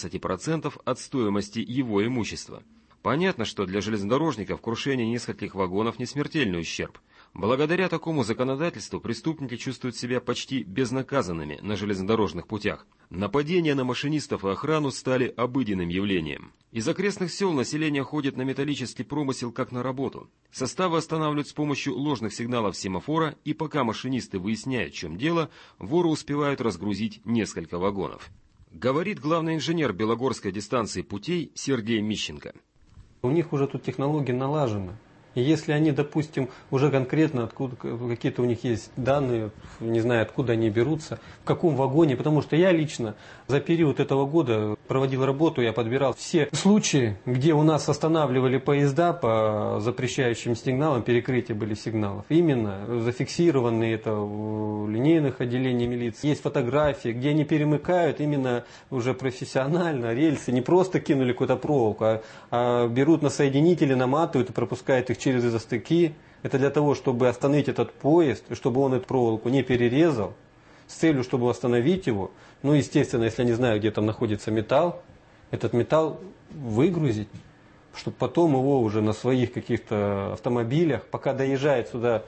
15% от стоимости его имущества. Понятно, что для железнодорожников крушение нескольких вагонов не смертельный ущерб. Благодаря такому законодательству преступники чувствуют себя почти безнаказанными на железнодорожных путях. Нападения на машинистов и охрану стали обыденным явлением. Из окрестных сел население ходит на металлический промысел как на работу. Составы останавливают с помощью ложных сигналов семафора, и пока машинисты выясняют, в чем дело, воры успевают разгрузить несколько вагонов. Говорит главный инженер Белогорской дистанции путей Сергей Мищенко. У них уже тут технологии налажены. И если они, допустим, уже конкретно, откуда какие-то у них есть данные, не знаю, откуда они берутся, в каком вагоне, потому что я лично за период этого года проводил работу, я подбирал все случаи, где у нас останавливали поезда по запрещающим сигналам, перекрытия были сигналов. Именно зафиксированные это в линейных отделениях милиции. Есть фотографии, где они перемыкают именно уже профессионально рельсы, не просто кинули какую-то проволоку, а берут на соединители, наматывают и пропускают их через изостыки. Это для того, чтобы остановить этот поезд, чтобы он эту проволоку не перерезал, с целью, чтобы остановить его. Ну, естественно, если я не знаю, где там находится металл, этот металл выгрузить, чтобы потом его уже на своих каких-то автомобилях, пока доезжает сюда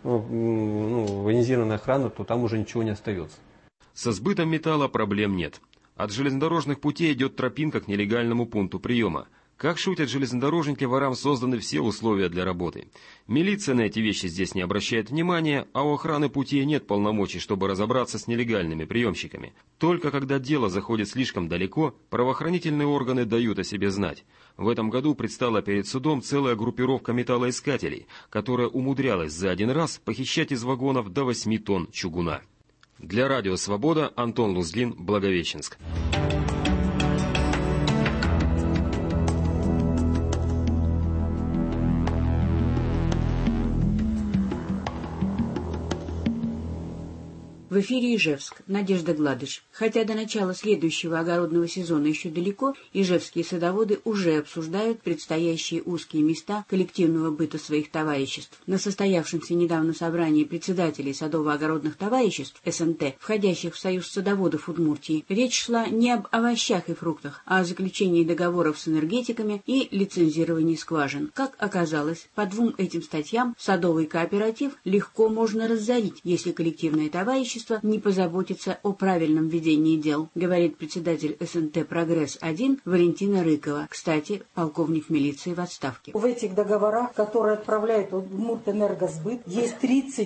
военизированная охрана, то там уже ничего не остается. Со сбытом металла проблем нет. От железнодорожных путей идет тропинка к нелегальному пункту приема. Как шутят железнодорожники, ворам созданы все условия для работы. Милиция на эти вещи здесь не обращает внимания, а у охраны путей нет полномочий, чтобы разобраться с нелегальными приемщиками. Только когда дело заходит слишком далеко, правоохранительные органы дают о себе знать. В этом году предстала перед судом целая группировка металлоискателей, которая умудрялась за один раз похищать из вагонов до 8 тонн чугуна. Для радио «Свобода» Антон Лузгин, Благовещенск. В эфире Ижевск. Надежда Гладыш. Хотя до начала следующего огородного сезона еще далеко, ижевские садоводы уже обсуждают предстоящие узкие места коллективного быта своих товариществ. На состоявшемся недавно собрании председателей садово-огородных товариществ СНТ, входящих в Союз садоводов Удмуртии, речь шла не об овощах и фруктах, а о заключении договоров с энергетиками и лицензировании скважин. Как оказалось, по двум этим статьям садовый кооператив легко можно разорить, если коллективное товарищество не позаботится о правильном ведении дел, говорит председатель СНТ «Прогресс-1» Валентина Рыкова, кстати, полковник милиции в отставке. В этих договорах, которые отправляет Удмуртэнергосбыт, есть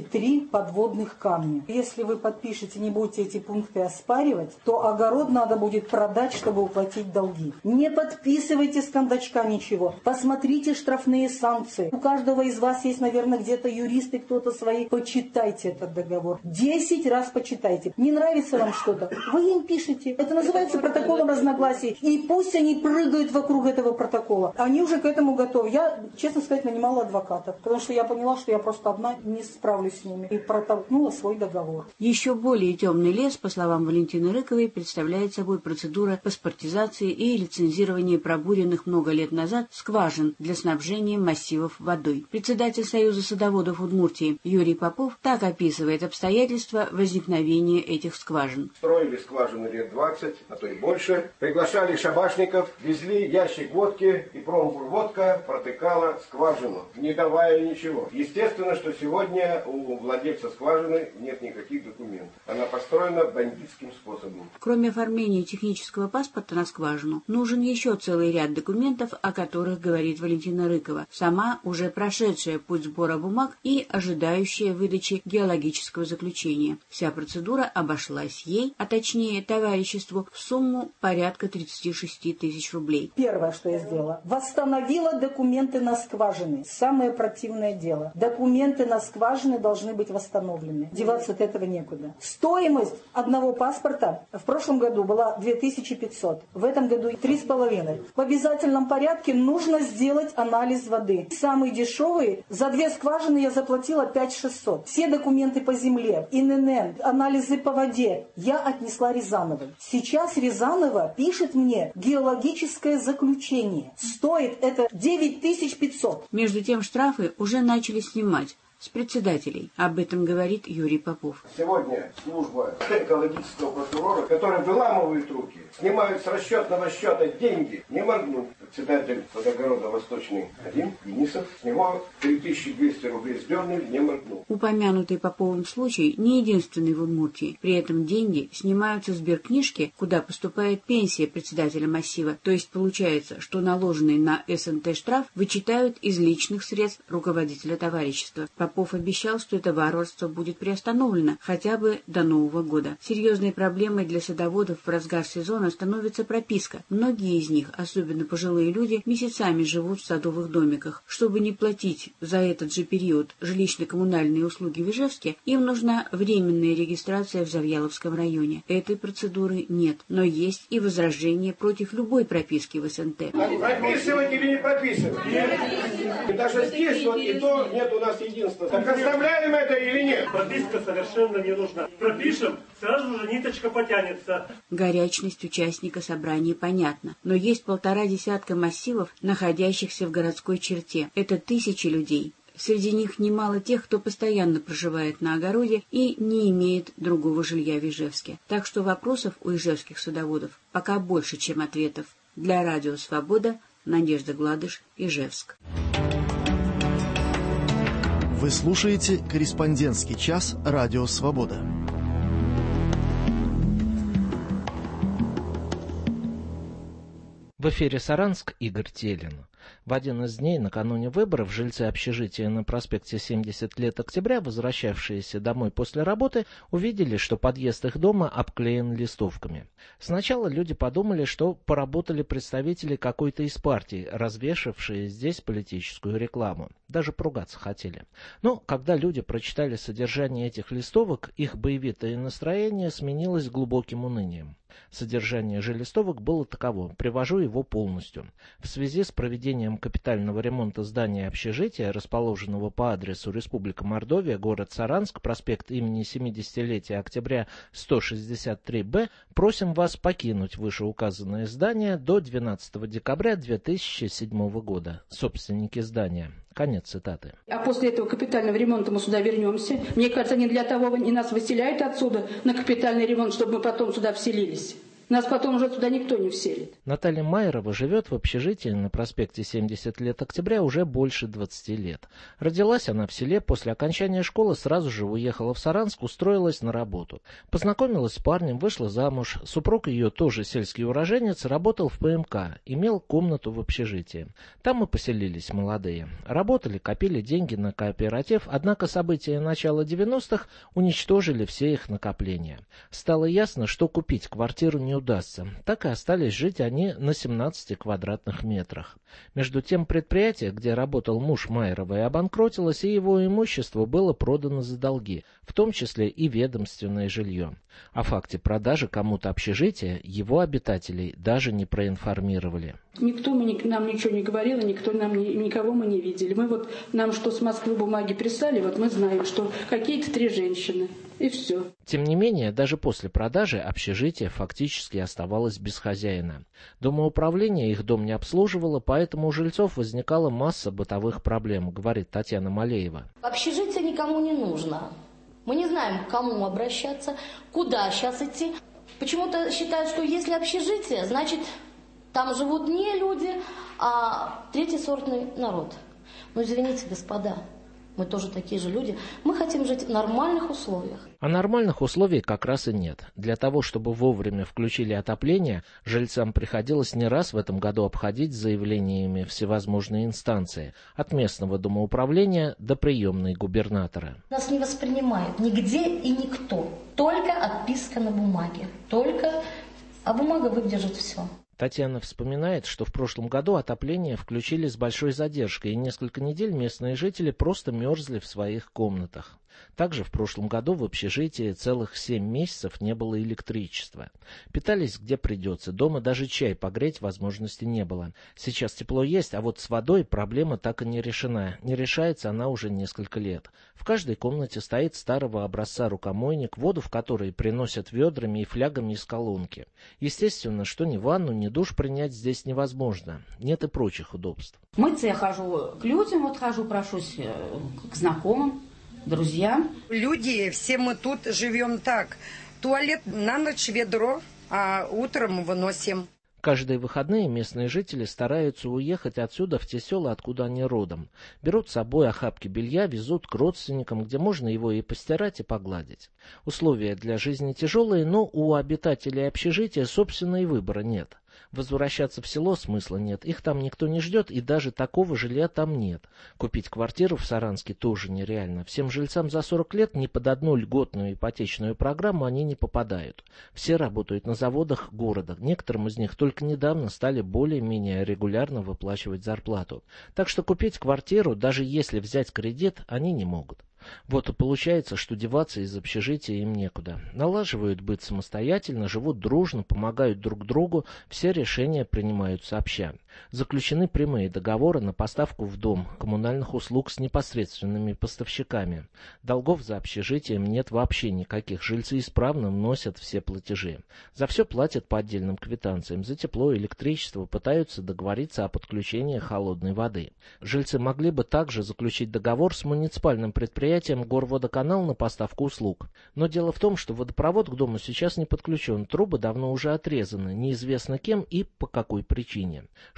33 подводных камня. Если вы подпишете, не будете эти пункты оспаривать, то огород надо будет продать, чтобы уплатить долги. Не подписывайте с кондачка ничего. Посмотрите штрафные санкции. У каждого из вас есть, наверное, где-то юристы, кто-то свои. Почитайте этот договор. 10 раз почитайте. Не нравится вам что-то, вы им пишете. Это называется протоколом разногласий. И пусть они прыгают вокруг этого протокола. Они уже к этому готовы. Я, честно сказать, нанимала адвокатов, потому что я поняла, что я просто одна не справлюсь с ними. И протолкнула свой договор. Еще более темный лес, по словам Валентины Рыковой, представляет собой процедура паспортизации и лицензирования пробуренных много лет назад скважин для снабжения массивов водой. Председатель Союза садоводов Удмуртии Юрий Попов так описывает обстоятельства возникновения этих скважин. Строили скважины лет 20, а то и больше. Приглашали шабашников, везли ящик водки, и промводка протыкала скважину, не давая ничего. Естественно, что сегодня у владельца скважины нет никаких документов. Она построена бандитским способом. Кроме оформления технического паспорта на скважину, нужен еще целый ряд документов, о которых говорит Валентина Рыкова, сама уже прошедшая путь сбора бумаг и ожидающая выдачи геологического заключения. Вся процедура обошлась ей, а точнее товариществу, в сумму порядка 36 тысяч рублей. Первое, что я сделала, восстановила документы на скважины. Самое противное дело. Документы на скважины должны быть восстановлены. Деваться от этого некуда. Стоимость одного паспорта в прошлом году была 2500, в этом году 3,5. В обязательном порядке нужно сделать анализ воды. Самый дешевый, за 2 скважины я заплатила 5600. Все документы по земле, ИНН, анализы по воде я отнесла Рязановой. Сейчас Рязанова пишет мне геологическое заключение. Стоит это 9500. Между тем штрафы уже начали снимать с председателей. Об этом говорит Юрий Попов. Сегодня служба экологического прокурора, которая выламывает руки, снимают с расчетного счета деньги, не моргнут. Председатель садогорода Восточный-1 Денисов, с него 3200 рублей сдернули, не моргнул. Упомянутый Поповым случай не единственный в Удмуртии. При этом деньги снимаются с сберкнижки, куда поступает пенсия председателя массива. То есть получается, что наложенный на СНТ штраф вычитают из личных средств руководителя товарищества. Попов обещал, что это варварство будет приостановлено хотя бы до Нового года. Серьезной проблемой для садоводов в разгар сезона становится прописка. Многие из них, особенно пожилые люди, месяцами живут в садовых домиках. Чтобы не платить за этот же период жилищно-коммунальные услуги в Ижевске, им нужна временная регистрация в Завьяловском районе. Этой процедуры нет, но есть и возражения против любой прописки в СНТ. Прописывать или не прописывать? Нет. И даже здесь вот и то нет у нас единства. Так оставляем это или нет? Прописка совершенно не нужна. Пропишем, сразу же ниточка потянется. Горячность участника собрания понятна, но есть 1,5 десятка массивов, находящихся в городской черте. Это тысячи людей. Среди них немало тех, кто постоянно проживает на огороде и не имеет другого жилья в Ижевске. Так что вопросов у ижевских садоводов пока больше, чем ответов. Для радио «Свобода» Надежда Гладыш, Ижевск. Вы слушаете «Корреспондентский час» радио «Свобода». В В эфире «Саранск», Игорь Телин. В один из дней накануне выборов жильцы общежития на проспекте 70 лет октября, возвращавшиеся домой после работы, увидели, что подъезд их дома обклеен листовками. Сначала люди подумали, что поработали представители какой-то из партий, развешавшие здесь политическую рекламу. Даже поругаться хотели. Но когда люди прочитали содержание этих листовок, их боевитое настроение сменилось глубоким унынием. Содержание же листовок было таково, привожу его полностью. В связи с проведением капитального ремонта здания общежития, расположенного по адресу Республика Мордовия, город Саранск, проспект имени 70-летия октября 163-Б, просим вас покинуть вышеуказанное здание до 12 декабря 2007 года. Собственники здания. Конец цитаты. А после этого капитального ремонта мы сюда вернемся. Мне кажется, не для того и нас выселяют отсюда на капитальный ремонт, чтобы мы потом сюда вселились. Нас потом уже туда никто не вселит. Наталья Майерова живет в общежитии на проспекте 70 лет октября уже больше 20 лет. Родилась она в селе, после окончания школы сразу же уехала в Саранск, устроилась на работу. Познакомилась с парнем, вышла замуж. Супруг ее, тоже сельский уроженец, работал в ПМК, имел комнату в общежитии. Там мы поселились молодые. Работали, копили деньги на кооператив, однако события начала 90-х уничтожили все их накопления. Стало ясно, что купить квартиру не удастся. Так и остались жить они на 17 квадратных метрах. Между тем предприятие, где работал муж Майеровой, обанкротилось, и его имущество было продано за долги, в том числе и ведомственное жилье. О факте продажи кому-то общежития его обитателей даже не проинформировали. Никто нам ничего не говорил, никого мы не видели. Нам что с Москвы бумаги прислали, мы знаем, что какие-то 3 женщины. И все. Тем не менее, даже после продажи общежитие фактически оставалось без хозяина. Домоуправление их дом не обслуживало, поэтому у жильцов возникала масса бытовых проблем, говорит Татьяна Малеева. Общежитие никому не нужно. Мы не знаем, к кому обращаться, куда сейчас идти. Почему-то считают, что если общежитие, значит, там живут не люди, а третьесортный народ. Но извините, господа, мы тоже такие же люди. Мы хотим жить в нормальных условиях. А нормальных условий как раз и нет. Для того, чтобы вовремя включили отопление, жильцам приходилось не раз в этом году обходить заявлениями всевозможные инстанции, от местного домоуправления до приемной губернатора. Нас не воспринимают нигде и никто. Только отписка на бумаге. А бумага выдержит все. Татьяна вспоминает, что в прошлом году отопление включили с большой задержкой, и несколько недель местные жители просто мерзли в своих комнатах. Также в прошлом году в общежитии целых 7 месяцев не было электричества. Питались где придется, дома даже чай погреть возможности не было. Сейчас тепло есть, а вот с водой проблема так и не решена. Не решается она уже несколько лет. В каждой комнате стоит старого образца рукомойник, воду в которой приносят ведрами и флягами из колонки. Естественно, что ни ванну, ни душ принять здесь невозможно. Нет и прочих удобств. Мыться я хожу к людям, прошусь к знакомым, друзьям. Люди, все мы тут живем так. Туалет на ночь, ведро, а утром выносим. Каждые выходные местные жители стараются уехать отсюда в те села, откуда они родом. Берут с собой охапки белья, везут к родственникам, где можно его и постирать, и погладить. Условия для жизни тяжелые, но у обитателей общежития собственного выбора нет. Возвращаться в село смысла нет, их там никто не ждет, и даже такого жилья там нет. Купить квартиру в Саранске тоже нереально. Всем жильцам за 40 лет ни под одну льготную ипотечную программу они не попадают. Все работают на заводах города, некоторым из них только недавно стали более-менее регулярно выплачивать зарплату. Так что купить квартиру, даже если взять кредит, они не могут. Вот и получается, что деваться из общежития им некуда. Налаживают быт самостоятельно, живут дружно, помогают друг другу, все решения принимают сообща. Заключены прямые договоры на поставку в дом коммунальных услуг с непосредственными поставщиками. Долгов за общежитием нет вообще никаких, жильцы исправно вносят все платежи. За все платят по отдельным квитанциям, за тепло и электричество пытаются договориться о подключении холодной воды. Жильцы могли бы также заключить договор с муниципальным предприятием Горводоканал на поставку услуг. Но дело в том, что водопровод к дому сейчас не подключен, трубы давно уже отрезаны, неизвестно кем и по какой причине.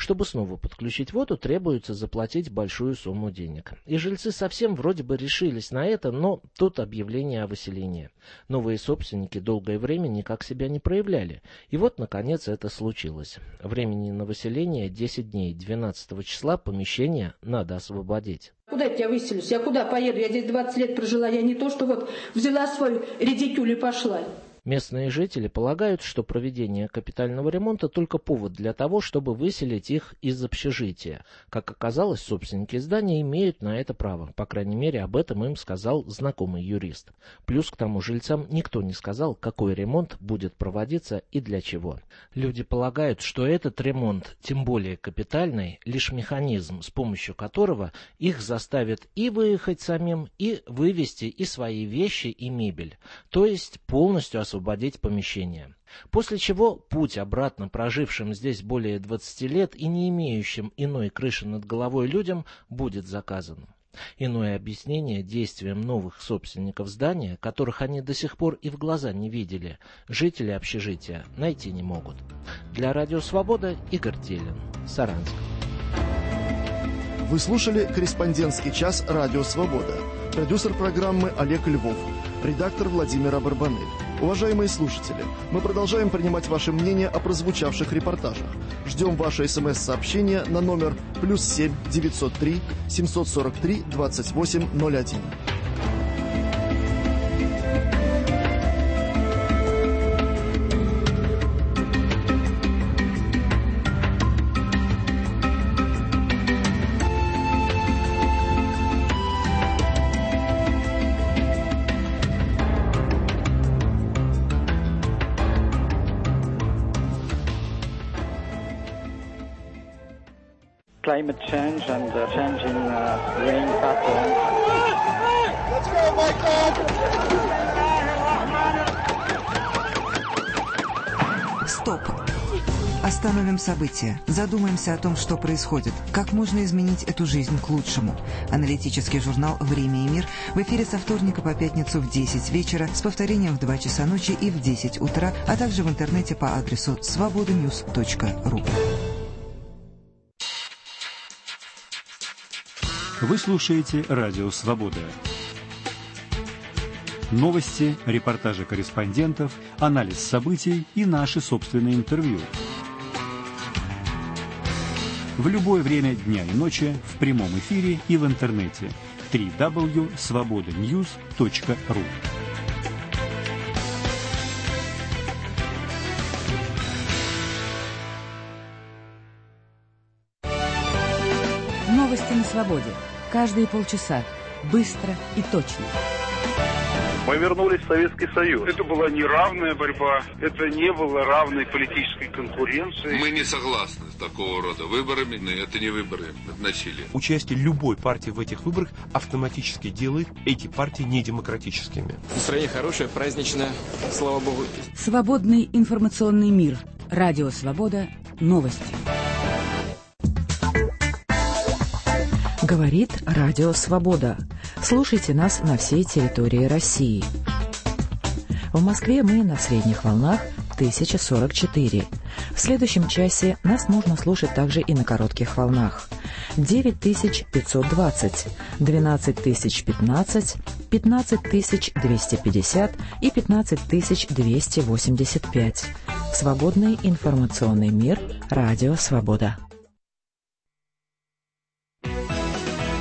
чтобы снова подключить воду, требуется заплатить большую сумму денег. И жильцы совсем вроде бы решились на это, но тут объявление о выселении. Новые собственники долгое время никак себя не проявляли. И вот, наконец, это случилось. Времени на выселение 10 дней. 12 числа помещение надо освободить. Куда я тебя выселюсь? Я куда поеду? Я здесь 20 лет прожила. Я не то, что вот взяла свою редикюль и пошла. Местные жители полагают, что проведение капитального ремонта только повод для того, чтобы выселить их из общежития. Как оказалось, собственники здания имеют на это право. По крайней мере, об этом им сказал знакомый юрист. Плюс к тому жильцам никто не сказал, какой ремонт будет проводиться и для чего. Люди полагают, что этот ремонт, тем более капитальный, лишь механизм, с помощью которого их заставят и выехать самим, и вывести и свои вещи, и мебель. То есть полностью освободить помещение. После чего путь обратно прожившим здесь более 20 лет и не имеющим иной крыши над головой людям будет заказан. Иное объяснение действиям новых собственников здания, которых они до сих пор и в глаза не видели, жители общежития найти не могут. Для Радио Свобода Игорь Телин, Саранск. Вы слушали «Корреспондентский час. Радио Свобода». Продюсер программы Олег Львов. Редактор Владимир Барбанель. Уважаемые слушатели, мы продолжаем принимать ваше мнение о прозвучавших репортажах. Ждем ваше СМС-сообщения на номер +7 903 743 2801. Climate change and change in rain patterns. Let's go, Michael! Стоп! Остановим события. Задумаемся о том, что происходит. Как можно изменить эту жизнь к лучшему. Аналитический журнал «Время и мир» в эфире со вторника по пятницу в 10 вечера, с повторением в 2 часа ночи и в 10 утра, а также в интернете по адресу svobodanews.ru. Вы слушаете Радио Свобода. Новости, репортажи корреспондентов, анализ событий и наши собственные интервью. В любое время дня и ночи, в прямом эфире и в интернете. www.svobodanews.ru. Новости на свободе. Каждые полчаса. Быстро и точно. Мы вернулись в Советский Союз. Это была неравная борьба, это не было равной политической конкуренции. Мы не согласны с такого рода выборами, но это не выборы, это насилие. Участие любой партии в этих выборах автоматически делает эти партии недемократическими. Настроение хорошее, праздничное, слава богу. Свободный информационный мир. Радио Свобода. Новости. Говорит Радио Свобода. Слушайте нас на всей территории России. В Москве мы на средних волнах 1044. В следующем часе нас можно слушать также и на коротких волнах. 9520, 12015, 15250 и 15285. Свободный информационный мир. Радио Свобода.